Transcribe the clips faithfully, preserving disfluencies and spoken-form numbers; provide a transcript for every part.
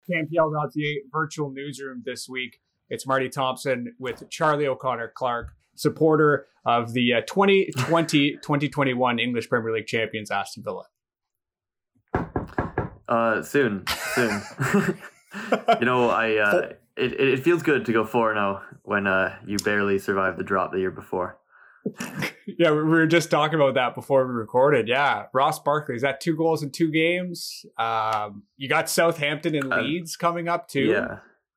K M P L dot C A virtual newsroom this week. It's Marty Thompson with Charlie O'Connor Clark, supporter of the uh, twenty twenty twenty twenty-one English Premier League champions, Aston Villa. Uh, soon, soon. you know, I uh, it it feels good to go four and zero when uh you barely survived the drop the year before. Yeah, we were just talking about that before we recorded. Yeah, Ross Barkley, is that two goals in two games? Um, you got Southampton and Leeds uh, coming up too. Yeah,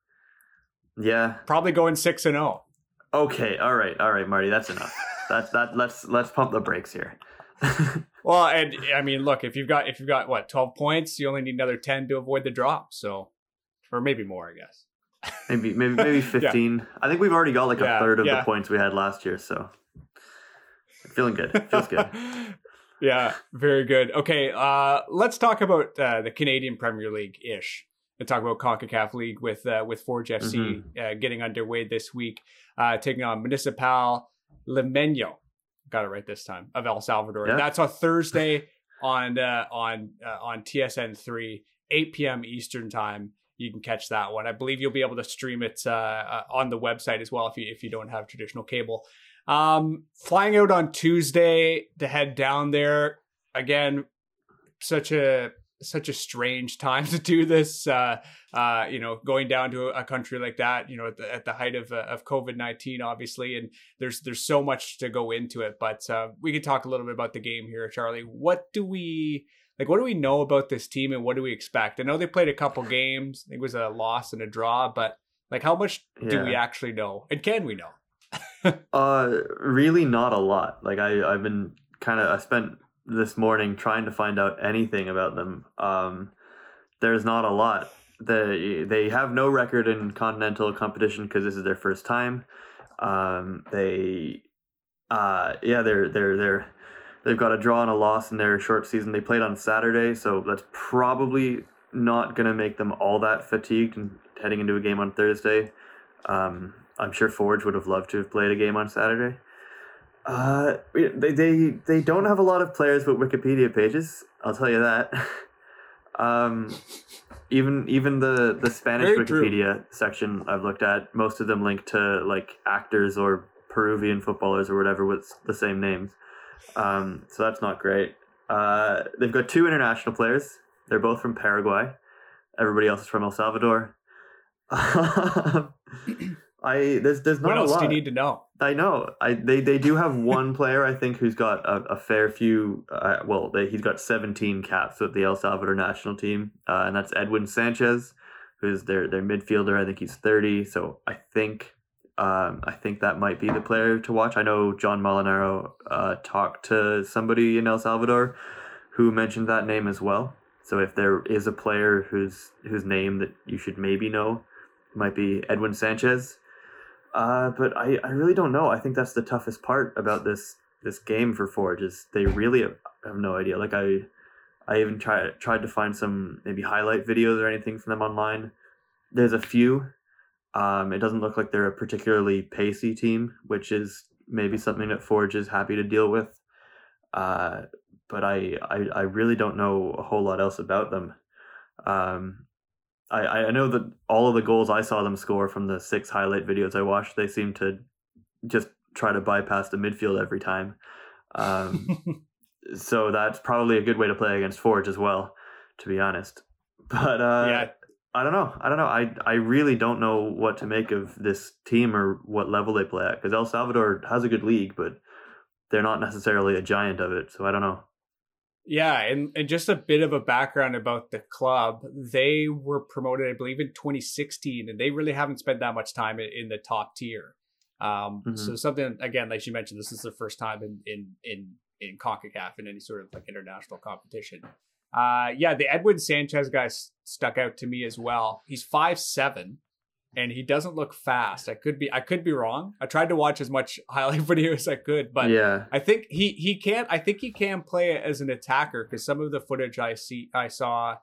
yeah. Probably going six and zero. Okay, all right, all right, Marty, that's enough. That's that. Let's let's pump the brakes here. Well, and I mean, look, if you've got if you've got what twelve points, you only need another ten to avoid the drop. So, or maybe more, I guess. maybe maybe maybe fifteen. Yeah. I think we've already got like a yeah, third of yeah. the points we had last year. So. Feeling good. Feels good. Yeah, very good. Okay, uh, let's talk about uh, the Canadian Premier League-ish. Let's talk about CONCACAF League with uh, with Forge F C mm-hmm. uh, getting underway this week, uh, taking on Municipal Limeño. Got it right this time, of El Salvador. Yeah. That's on Thursday on uh, on uh, on T S N three, eight p.m. Eastern time. You can catch that one. I believe you'll be able to stream it uh, uh, on the website as well if you if you don't have traditional cable. Um, flying out on Tuesday to head down there again. Such a such a strange time to do this. Uh, uh, you know, going down to a country like that. You know, at the, at the height of uh, of COVID nineteen, obviously, and there's there's so much to go into it. But uh, we could talk a little bit about the game here, Charlie. What do we like? What do we know about this team, and what do we expect? I know they played a couple games. I think it was a loss and a draw, but like, how much yeah. do we actually know, and can we know? uh, really not a lot. Like I, I've been kind of, I spent this morning trying to find out anything about them. Um, there's not a lot. They, they have no record in continental competition because this is their first time. Um, they, uh, yeah, they're, they're, they're, they've got a draw and a loss in their short season. They played on Saturday, so that's probably not going to make them all that fatigued and heading into a game on Thursday. Um, I'm sure Forge would have loved to have played a game on Saturday. Uh, they they they don't have a lot of players with Wikipedia pages. I'll tell you that. um, even even the the Spanish Very Wikipedia true. section I've looked at, most of them link to like actors or Peruvian footballers or whatever with the same names. Um, so that's not great. Uh, they've got two international players. They're both from Paraguay. Everybody else is from El Salvador. I there's there's not what else a lot. do you need to know? I know. I they, they do have one player I think who's got a, a fair few. Uh, well, they, he's got seventeen caps with the El Salvador national team, uh, and that's Edwin Sanchez, who's their their midfielder. I think he's thirty. So I think um, I think that might be the player to watch. I know John Molinaro uh, talked to somebody in El Salvador who mentioned that name as well. So if there is a player whose whose name that you should maybe know, it might be Edwin Sanchez. Uh, but I, I really don't know. I think that's the toughest part about this this game for Forge is they really have, have no idea. Like I I even tried tried to find some maybe highlight videos or anything from them online. There's a few. Um, it doesn't look like they're a particularly pacey team, which is maybe something that Forge is happy to deal with. Uh, but I, I I really don't know a whole lot else about them. Um, I, I know that all of the goals I saw them score from the six highlight videos I watched, they seem to just try to bypass the midfield every time. Um, so that's probably a good way to play against Forge as well, to be honest. But uh, yeah. I don't know. I don't know. I, I really don't know what to make of this team or what level they play at, because El Salvador has a good league, but they're not necessarily a giant of it. So I don't know. Yeah, and, and just a bit of a background about the club. They were promoted, I believe, in twenty sixteen, and they really haven't spent that much time in, in the top tier. Um, mm-hmm. So something, again, like you mentioned, this is their first time in in in, in CONCACAF in any sort of like international competition. Uh, yeah, the Edwin Sanchez guy s- stuck out to me as well. He's five seven. And he doesn't look fast. I could be I could be wrong. I tried to watch as much highlight video as I could, but yeah. I think he he can I think he can play as an attacker, because some of the footage I see I saw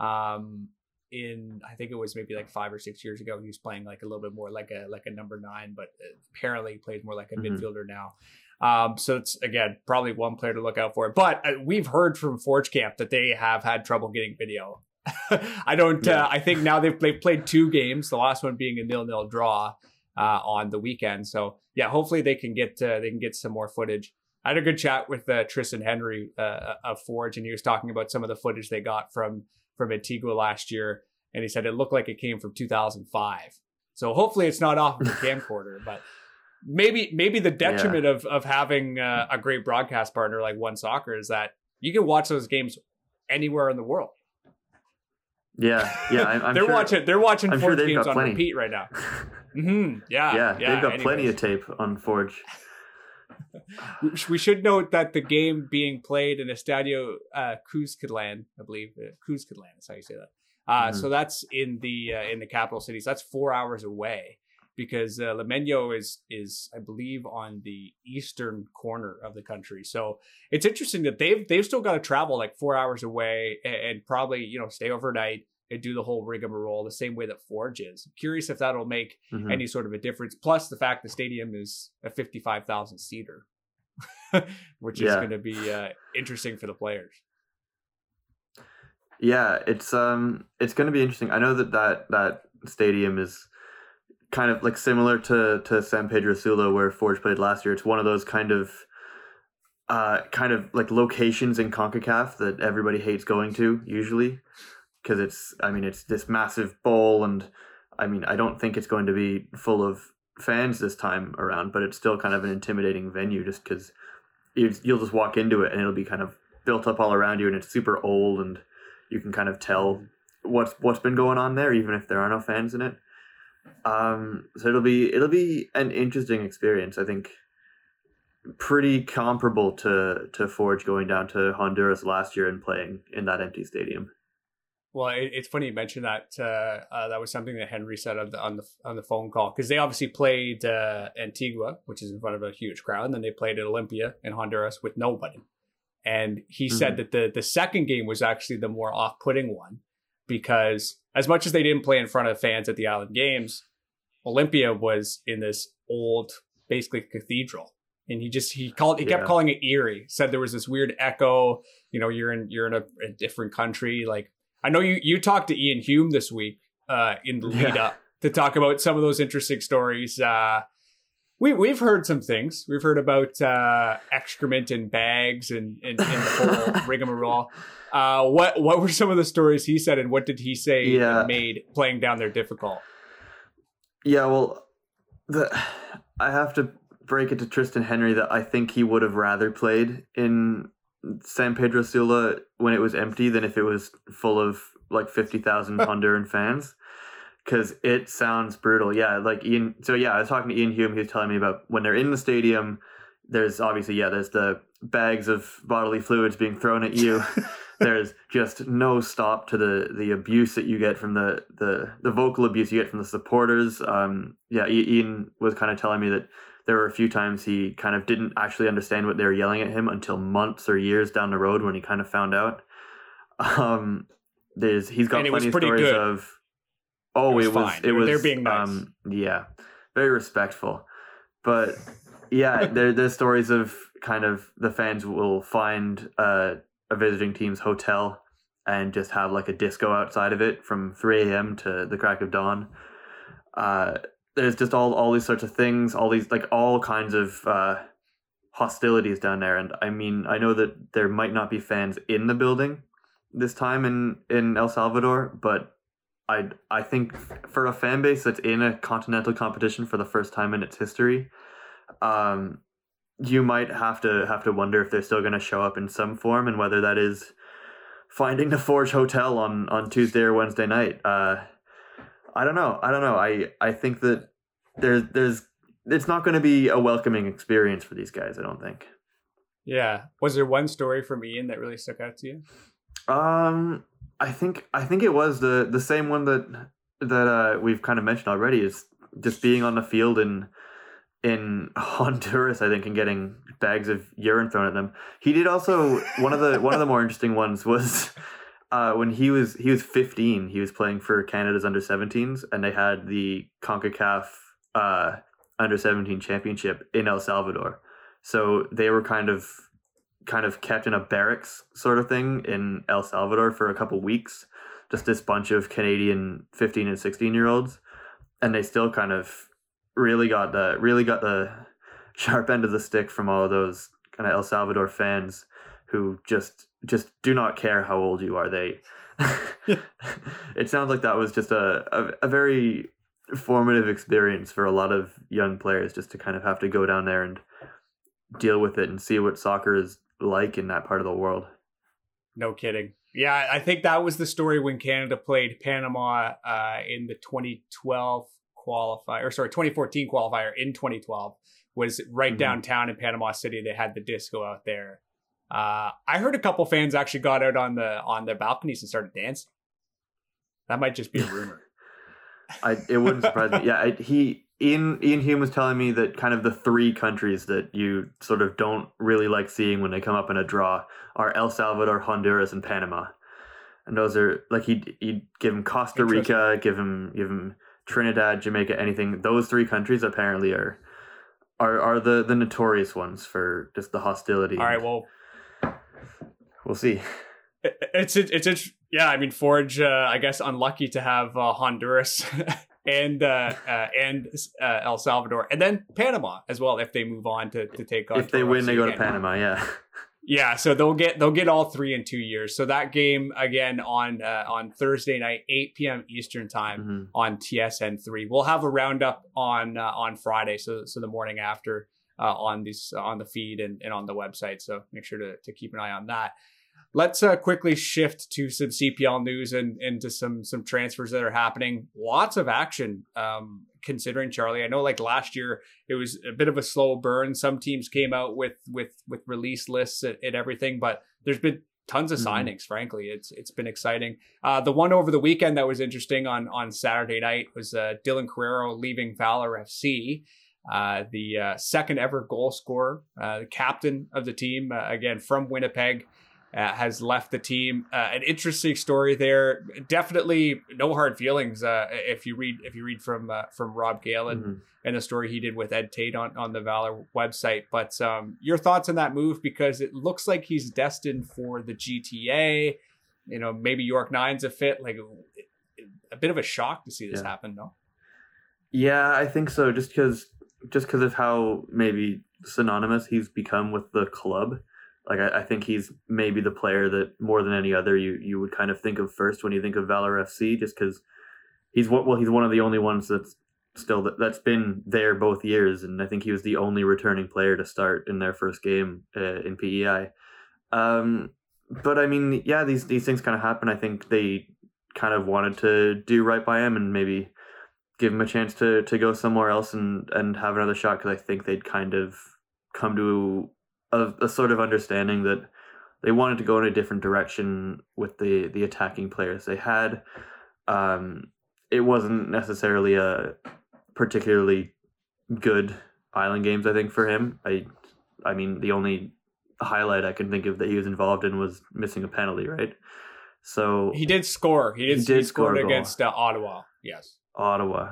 um in I think it was maybe like five or six years ago, he was playing like a little bit more like a like a number nine, but apparently he plays more like a mm-hmm. midfielder now. Um, so it's again probably one player to look out for. But uh, we've heard from Forge Camp that they have had trouble getting video. I don't. Yeah. Uh, I think now they've they've played two games. The last one being a nil-nil draw uh, on the weekend. So yeah, hopefully they can get uh, they can get some more footage. I had a good chat with uh, Tristan Henry uh, of Forge, and he was talking about some of the footage they got from from Antigua last year, and he said it looked like it came from two thousand five. So hopefully it's not off of the camcorder, but maybe maybe the detriment yeah. of of having uh, a great broadcast partner like One Soccer is that you can watch those games anywhere in the world. Yeah, yeah, I'm, I'm they're sure, watching. They're watching I'm Forge sure games on plenty. repeat right now. Mm-hmm. Yeah, yeah, yeah, they've got anyways. plenty of tape on Forge. We should note that the game being played in Estadio uh, Cuscatlan, I believe, uh, Cuscatlan is how you say that. Uh, mm-hmm. So that's in the uh, in the capital city. So that's four hours away, because uh, Limeño is is I believe on the eastern corner of the country. So it's interesting that they've they've still got to travel like four hours away and, and probably you know stay overnight and do the whole rigmarole the same way that Forge is. Curious if that'll make mm-hmm. any sort of a difference. Plus the fact the stadium is a fifty-five thousand seater, which yeah. is going to be uh, interesting for the players. Yeah, it's um, it's going to be interesting. I know that, that that stadium is kind of like similar to to San Pedro Sula where Forge played last year. It's one of those kind of uh, kind of like locations in CONCACAF that everybody hates going to usually. Because it's, I mean, it's this massive bowl, and I mean, I don't think it's going to be full of fans this time around, but it's still kind of an intimidating venue just because you'll just walk into it and it'll be kind of built up all around you, and it's super old, and you can kind of tell what's what's been going on there, even if there are no fans in it. Um, so it'll be it'll be an interesting experience. I think pretty comparable to to Forge going down to Honduras last year and playing in that empty stadium. Well, it, it's funny you mentioned that. Uh, uh, that was something that Henry said on the on the on the phone call, because they obviously played uh, Antigua, which is in front of a huge crowd, and then they played at Olympia in Honduras with nobody. And he mm-hmm. said that the the second game was actually the more off-putting one, because as much as they didn't play in front of fans at the Island Games, Olympia was in this old, basically cathedral. And he just he called he kept yeah. calling it eerie. Said there was this weird echo. You know, you're in you're in a, a different country, like. I know you, you talked to Ian Hume this week uh, in the lead yeah. up to talk about some of those interesting stories. Uh, we, we've heard some things. We've heard about uh, excrement in bags and, and, and the whole rigmarole. Uh, what what were some of the stories he said, and what did he say yeah. made playing down there difficult? Yeah, well, the I have to break it to Tristan Henry that I think he would have rather played in San Pedro Sula when it was empty than if it was full of like fifty thousand Honduran fans, because it sounds brutal. Yeah, like Ian. So yeah, I was talking to Ian Hume. He was telling me about when they're in the stadium, there's obviously, yeah, there's the bags of bodily fluids being thrown at you. There's just no stop to the, the abuse that you get from the, the, the vocal abuse you get from the supporters. Um, yeah, Ian was kind of telling me that there were a few times he kind of didn't actually understand what they were yelling at him until months or years down the road when he kind of found out. Um, there's he's got plenty of stories good. of. Oh, it was it was, it was they're being nice. Um, yeah, very respectful, but yeah, there there's stories of kind of the fans will find uh, a visiting team's hotel and just have like a disco outside of it from three a.m. to the crack of dawn. Uh, There's just all, all these sorts of things, all these like all kinds of uh, hostilities down there. And I mean, I know that there might not be fans in the building this time in, in El Salvador, but I I think for a fan base that's in a continental competition for the first time in its history, um, you might have to have to wonder if they're still going to show up in some form, and whether that is finding the Forge Hotel on, on Tuesday or Wednesday night. Uh, I don't know. I don't know. I, I think that there's there's it's not going to be a welcoming experience for these guys, I don't think. Yeah. Was there one story from Ian that really stuck out to you? Um, I think I think it was the the same one that that uh, we've kind of mentioned already, is just being on the field in in Honduras, I think, and getting bags of urine thrown at them. He did also one of the one of the more interesting ones was Uh, when he was he was fifteen, he was playing for Canada's under seventeens, and they had the CONCACAF uh, under seventeen championship in El Salvador. So they were kind of kind of kept in a barracks sort of thing in El Salvador for a couple weeks, just this bunch of Canadian fifteen and sixteen year olds, and they still kind of really got the really got the sharp end of the stick from all of those kind of El Salvador fans who just just do not care how old you are. They it sounds like that was just a, a a very formative experience for a lot of young players, just to kind of have to go down there and deal with it and see what soccer is like in that part of the world. No kidding. Yeah, I think that was the story when Canada played Panama uh, in the twenty twelve qualifier, or sorry, twenty fourteen qualifier in twenty twelve, was right mm-hmm. downtown in Panama City. They had the disco out there. Uh, I heard a couple fans actually got out on the on their balconies and started dancing. That might just be a rumor. I it wouldn't surprise me. Yeah, I, he Ian Ian Hume was telling me that kind of the three countries that you sort of don't really like seeing when they come up in a draw are El Salvador, Honduras, and Panama. And those are like he'd he'd give him Costa Rica, give him give him Trinidad, Jamaica, anything. Those three countries apparently are are are the the notorious ones for just the hostility. All right, well, we'll see. It's it's it's yeah. I mean, Forge, uh, I guess, unlucky to have uh, Honduras and uh, uh, and uh, El Salvador, and then Panama as well if they move on to, to take on. If they win, they go to Panama. Yeah, yeah. So they'll get they'll get all three in two years. So that game again on uh, on Thursday night, eight p.m. Eastern time mm-hmm. on T S N three. We'll have a roundup on uh, on Friday, so so the morning after uh, on these uh, on the feed and, and on the website. So make sure to to keep an eye on that. Let's uh, quickly shift to some C P L news and into some some transfers that are happening. Lots of action, um, considering, Charlie. I know, like last year, it was a bit of a slow burn. Some teams came out with with with release lists and, and everything, but there's been tons of mm-hmm. signings. Frankly, it's it's been exciting. Uh, the one over the weekend that was interesting on on Saturday night was uh, Dylan Carrero leaving Valor F C. Uh, the uh, second ever goal scorer, uh, the captain of the team, uh, again from Winnipeg. Uh, has left the team. Uh, an interesting story there. Definitely no hard feelings. Uh, if you read, if you read from uh, from Rob Galen mm-hmm. and the story he did with Ed Tate on, on the Valor website. But um, your thoughts on that move, because it looks like he's destined for the G T A. You know, maybe York Nine's a fit. Like a bit of a shock to see this yeah. happen, though. Yeah, I think so. Just because, just because of how maybe synonymous he's become with the club. Like, I, I think he's maybe the player that more than any other you, you would kind of think of first when you think of Valor F C, just because he's well, he's one of the only ones that's still that's been there both years, and I think he was the only returning player to start in their first game uh, in P E I. Um, but I mean, yeah, these these things kind of happen. I think they kind of wanted to do right by him and maybe give him a chance to to go somewhere else and and have another shot, because I think they'd kind of come to A, a sort of understanding that they wanted to go in a different direction with the the attacking players they had. Um, it wasn't necessarily a particularly good Island Games, I think, for him. I I mean, the only highlight I can think of that he was involved in was missing a penalty, right? So he did score. He did, he did he scored score against uh, Ottawa. Yes, Ottawa.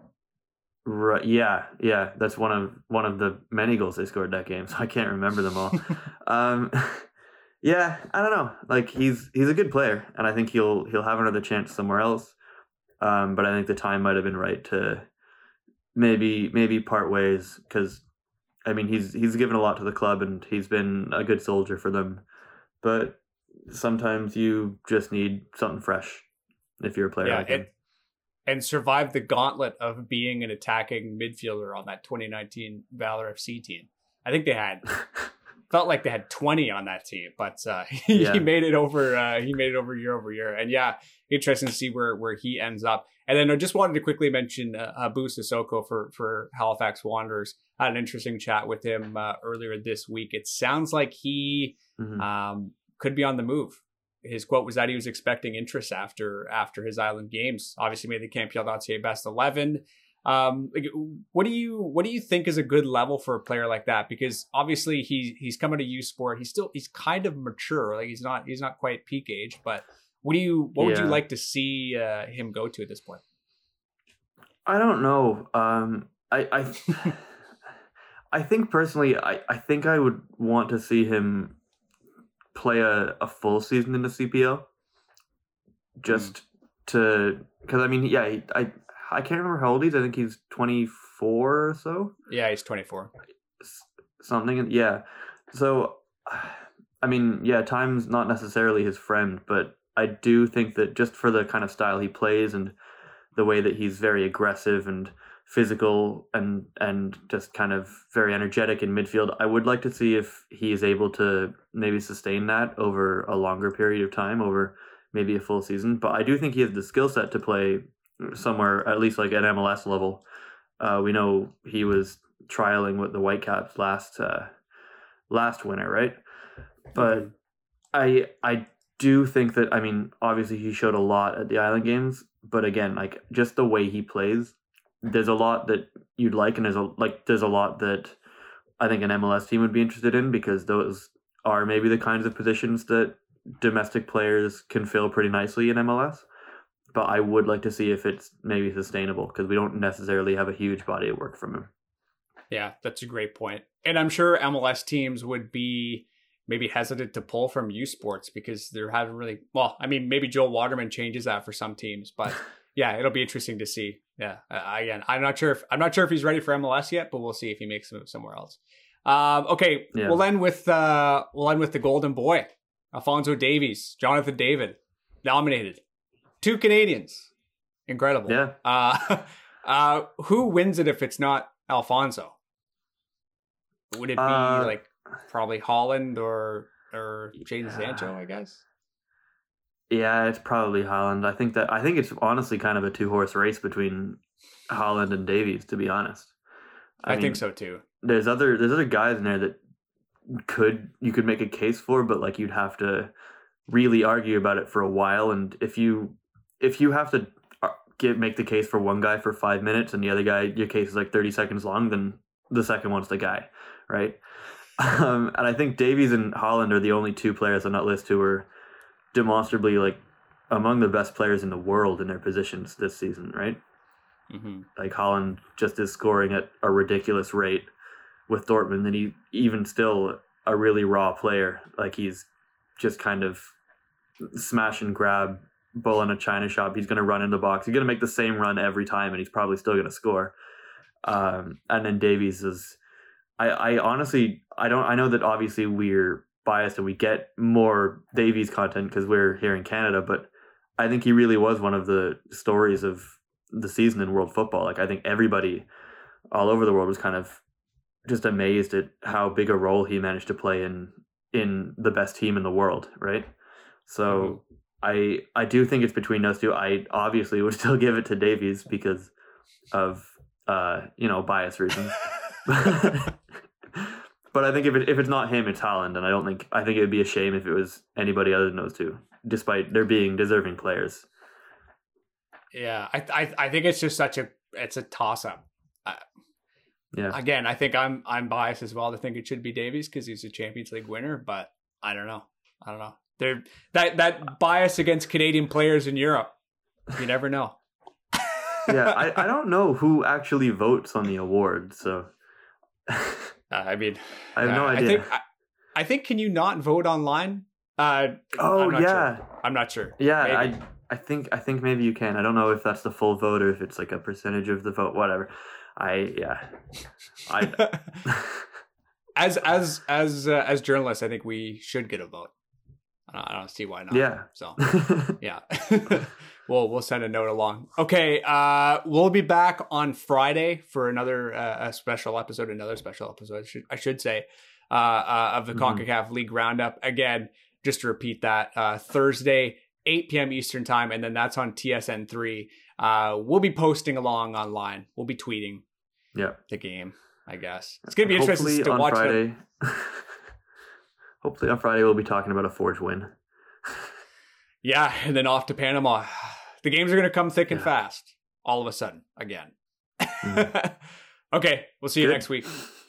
Right. Yeah. Yeah. That's one of one of the many goals they scored that game. So I can't remember them all. um, yeah. I don't know. Like he's he's a good player, and I think he'll he'll have another chance somewhere else. Um, but I think the time might have been right to maybe maybe part ways, because I mean he's he's given a lot to the club and he's been a good soldier for them. But sometimes you just need something fresh if you're a player yeah, like him. It- And survived the gauntlet of being an attacking midfielder on that twenty nineteen Valor F C team. I think they had felt like they had twenty on that team, but uh, he, yeah. he made it over. Uh, he made it over year over year, and yeah, interesting to see where where he ends up. And then I just wanted to quickly mention uh, Abu Sissoko for for Halifax Wanderers. I had an interesting chat with him uh, earlier this week. It sounds like he mm-hmm. um, could be on the move. His quote was that he was expecting interest after after his Island Games. Obviously made the Campeonato best eleven. Um, like, what do you what do you think is a good level for a player like that? Because obviously he he's coming to U Sport. He's still he's kind of mature. Like he's not he's not quite peak age. But what do you what yeah. would you like to see uh, him go to at this point? I don't know. Um, I I I think personally, I, I think I would want to see him play a, a full season in the C P L, just mm. to because I mean, yeah, he, I I can't remember how old he is. I think he's twenty-four or so. Yeah, he's twenty-four. Something, yeah. So, I mean, yeah, time's not necessarily his friend, but I do think that just for the kind of style he plays and the way that he's very aggressive and physical and and just kind of very energetic in midfield, I would like to see if he is able to maybe sustain that over a longer period of time, over maybe a full season. But I do think he has the skill set to play somewhere, at least like at M L S level. Uh, we know he was trialing with the Whitecaps last uh, last winter, right? But I I do think that, I mean, obviously he showed a lot at the Island Games, but again, like just the way he plays, there's a lot that you'd like, and there's a like there's a lot that I think an M L S team would be interested in, because those are maybe the kinds of positions that domestic players can fill pretty nicely in M L S. But I would like to see if it's maybe sustainable, because we don't necessarily have a huge body of work from him. Yeah, that's a great point. And I'm sure M L S teams would be maybe hesitant to pull from U Sports because they're having really, well, I mean, maybe Joel Waterman changes that for some teams, but yeah, it'll be interesting to see. Yeah, uh, again, I'm not sure if I'm not sure if he's ready for M L S yet, but we'll see if he makes a move somewhere else. Um, okay, yeah. we'll end with uh, we'll end with the Golden Boy, Alphonso Davies, Jonathan David, nominated, two Canadians, incredible. Yeah. Uh, uh, who wins it if it's not Alphonso? Would it be uh, like probably Holland or or Jadon Sancho? I guess. Yeah, it's probably Holland. I think that I think it's honestly kind of a two horse race between Holland and Davies, to be honest. I, I mean, think so too. There's other there's other guys in there that could you could make a case for, but like you'd have to really argue about it for a while. And if you if you have to get make the case for one guy for five minutes and the other guy your case is like thirty seconds long, then the second one's the guy, right? Um, and I think Davies and Holland are the only two players on that list who are demonstrably like among the best players in the world in their positions this season, right? Mm-hmm. Like Holland just is scoring at a ridiculous rate with Dortmund, and he even still a really raw player. Like he's just kind of smash and grab, bull in a china shop. He's going to run in the box. He's going to make the same run every time, and he's probably still going to score. Um, and then Davies is, I, I honestly, I don't, I know that obviously we're biased and we get more Davies content because we're here in Canada, but I think he really was one of the stories of the season in world football. Like I think everybody all over the world was kind of just amazed at how big a role he managed to play in in the best team in the world, right? So mm-hmm. I I do think it's between those two. I obviously would still give it to Davies because of uh you know bias reasons. But I think if it, if it's not him, it's Holland, and I don't think I think it would be a shame if it was anybody other than those two, despite there being deserving players. Yeah, I I I think it's just such a it's a toss up. Uh, yeah. Again, I think I'm I'm biased as well to think it should be Davies because he's a Champions League winner, but I don't know. I don't know. There that that bias against Canadian players in Europe. You never know. yeah, I, I don't know who actually votes on the award, so uh, I mean, I have no uh, idea. I think I, I think can you not vote online? Uh, oh I'm not yeah, sure. I'm not sure. Yeah, maybe. I I think I think maybe you can. I don't know if that's the full vote or if it's like a percentage of the vote. Whatever. I yeah. I as as as uh, as journalists, I think we should get a vote. I don't, I don't see why not. Yeah. So yeah. We'll we'll send a note along. Okay, uh, we'll be back on Friday for another uh, a special episode, another special episode, I should, I should say, uh, uh, of the mm-hmm. CONCACAF League Roundup. Again, just to repeat that, uh, Thursday, eight p.m. Eastern Time, and then that's on T S N three. Uh, we'll be posting along online. We'll be tweeting yeah. the game, I guess. It's going to be interesting to on watch. Friday, the... Hopefully on Friday we'll be talking about a Forge win. Yeah, and then off to Panama. The games are going to come thick and yeah. fast all of a sudden again. Mm-hmm. Okay, we'll see you Good. next week.